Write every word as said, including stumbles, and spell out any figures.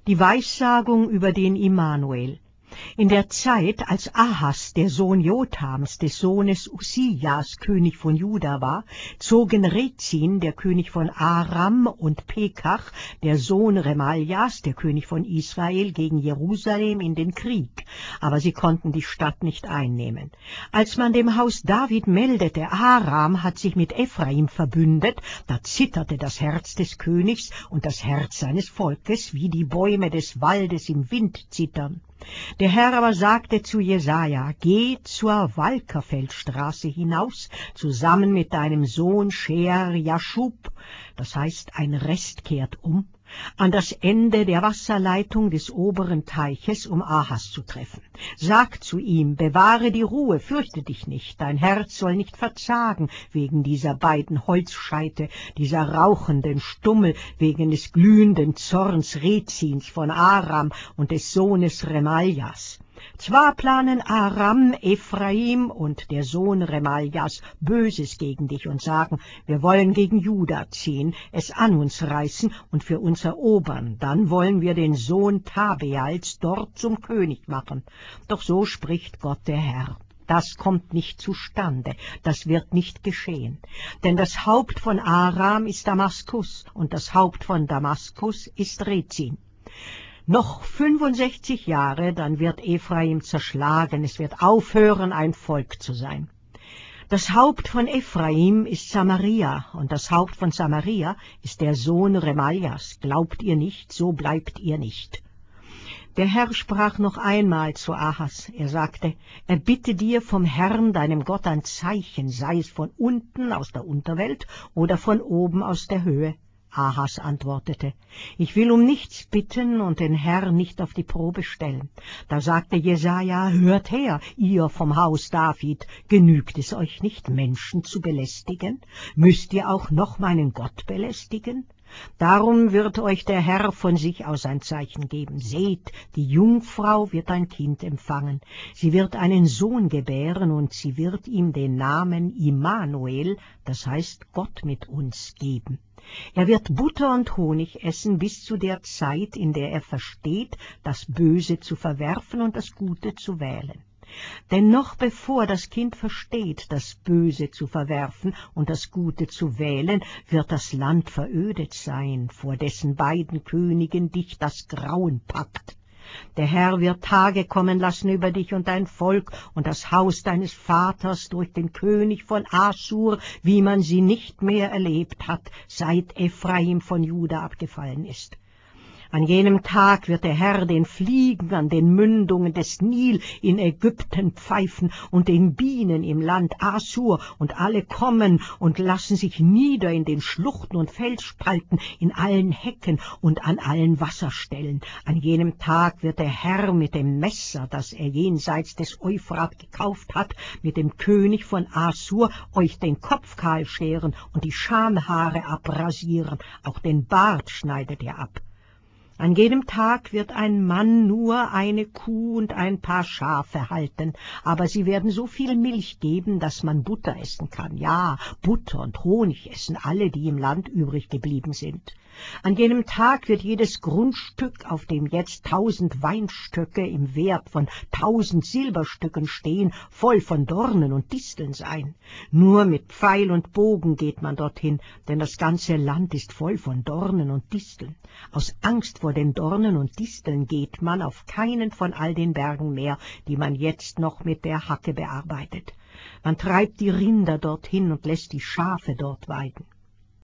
Die Weissagung über den Immanuel. In der Zeit, als Ahas, der Sohn Jotams, des Sohnes Ussias, König von Juda war, zogen Rezin, der König von Aram, und Pekach, der Sohn Remaljas, der König von Israel, gegen Jerusalem in den Krieg, aber sie konnten die Stadt nicht einnehmen. Als man dem Haus David meldete, Aram hat sich mit Ephraim verbündet, da zitterte das Herz des Königs und das Herz seines Volkes, wie die Bäume des Waldes im Wind zittern. Der Herr aber sagte zu Jesaja, geh zur Walkerfeldstraße hinaus, zusammen mit deinem Sohn Shear Jashub, das heißt, ein Rest kehrt um, an das Ende der Wasserleitung des oberen Teiches, um Ahas zu treffen. Sag zu ihm, bewahre die Ruhe, fürchte dich nicht, dein Herz soll nicht verzagen wegen dieser beiden Holzscheite, dieser rauchenden Stummel, wegen des glühenden Zorns Rezins von Aram und des Sohnes Remaljas. Zwar planen Aram, Ephraim und der Sohn Remaljas Böses gegen dich und sagen, wir wollen gegen Juda ziehen, es an uns reißen und für uns erobern, dann wollen wir den Sohn Tabeals dort zum König machen. Doch so spricht Gott der Herr. Das kommt nicht zustande, das wird nicht geschehen. Denn das Haupt von Aram ist Damaskus und das Haupt von Damaskus ist Rezin. Noch fünfundsechzig Jahre, dann wird Ephraim zerschlagen, es wird aufhören, ein Volk zu sein. Das Haupt von Ephraim ist Samaria, und das Haupt von Samaria ist der Sohn Remaljas. Glaubt ihr nicht, so bleibt ihr nicht. Der Herr sprach noch einmal zu Ahas. Er sagte, erbitte dir vom Herrn, deinem Gott, ein Zeichen, sei es von unten aus der Unterwelt oder von oben aus der Höhe. Ahas antwortete, ich will um nichts bitten und den Herrn nicht auf die Probe stellen. Da sagte Jesaja, hört her, ihr vom Haus David, genügt es euch nicht, Menschen zu belästigen? Müsst ihr auch noch meinen Gott belästigen? Darum wird euch der Herr von sich aus ein Zeichen geben. Seht, die Jungfrau wird ein Kind empfangen. Sie wird einen Sohn gebären und sie wird ihm den Namen Immanuel, das heißt Gott mit uns, geben. Er wird Butter und Honig essen bis zu der Zeit, in der er versteht, das Böse zu verwerfen und das Gute zu wählen. Denn noch bevor das Kind versteht, das Böse zu verwerfen und das Gute zu wählen, wird das Land verödet sein, vor dessen beiden Königen dich das Grauen packt. Der Herr wird Tage kommen lassen über dich und dein Volk und das Haus deines Vaters durch den König von Assur, wie man sie nicht mehr erlebt hat, seit Ephraim von Juda abgefallen ist. An jenem Tag wird der Herr den Fliegen an den Mündungen des Nil in Ägypten pfeifen und den Bienen im Land Assur, und alle kommen und lassen sich nieder in den Schluchten und Felsspalten, in allen Hecken und an allen Wasserstellen. An jenem Tag wird der Herr mit dem Messer, das er jenseits des Euphrat gekauft hat, mit dem König von Assur, euch den Kopf kahl scheren und die Schamhaare abrasieren, auch den Bart schneidet er ab. An jedem Tag wird ein Mann nur eine Kuh und ein paar Schafe halten, aber sie werden so viel Milch geben, dass man Butter essen kann. Ja, Butter und Honig essen alle, die im Land übrig geblieben sind. An jenem Tag wird jedes Grundstück, auf dem jetzt tausend Weinstöcke im Wert von tausend Silberstücken stehen, voll von Dornen und Disteln sein. Nur mit Pfeil und Bogen geht man dorthin, denn das ganze Land ist voll von Dornen und Disteln. Aus Angst vor den Dornen und Disteln geht man auf keinen von all den Bergen mehr, die man jetzt noch mit der Hacke bearbeitet. Man treibt die Rinder dorthin und lässt die Schafe dort weiden.